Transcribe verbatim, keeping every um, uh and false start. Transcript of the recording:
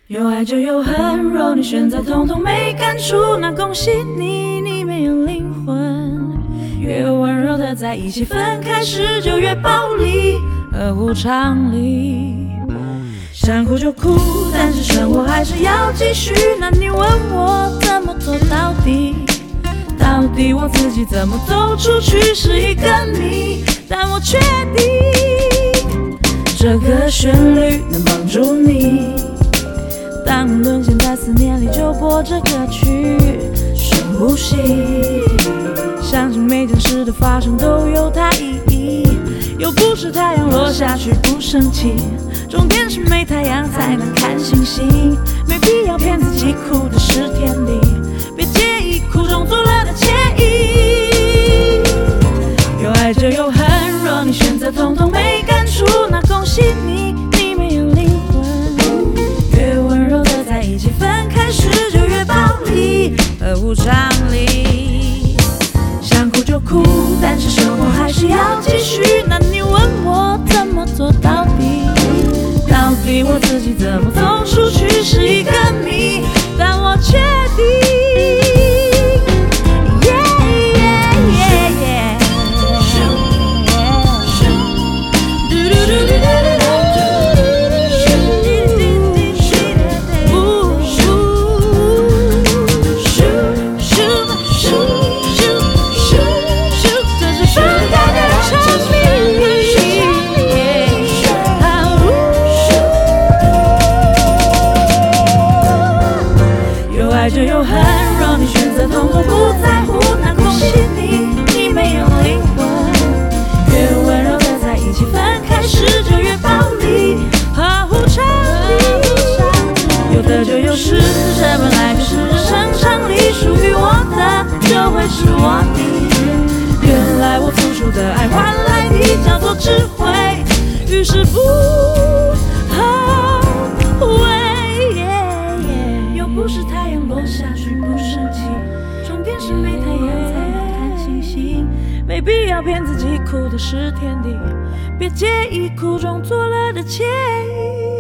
有爱就有恨，若你选择通通没感触，那恭喜你，你没有灵魂。越温柔的在一起，分开时就越暴力，合乎常理。想哭就哭，但是生活还是要继续。那你问我怎么做到底？到底我自己怎么走出去是一个谜，但我确定这个旋律能帮助你。当沦陷在思念里，就播这歌曲，深呼吸。相信每件事的发生都有它意义，又不是太阳落下去不生气，重点是没太阳才能看星星。没必要骗自己哭的是天地，别介意苦中作乐的惬意。有爱就有恨，若你选择通通没感触，那恭喜你，你没有灵魂。越温柔的在一起，分开时就越暴力，合乎常理。想哭就哭，但是生活还是要继续。那你问我怎么做到底？到底我自己怎么走出去是一个谜，但我确定。爱就有恨，若你选择通通不在乎，那恭喜你，你没有灵魂。越温柔的在一起，分开时就越暴力，合乎常理。有得就有失，这本来就是人生常理，属于我的就会是我的。原来我付出的爱换来的叫做智慧，于是不后悔。不是太阳落下去不生气，重点是没太阳才能看星星。没必要骗自己哭的是天地，别介意苦中作乐的惬意。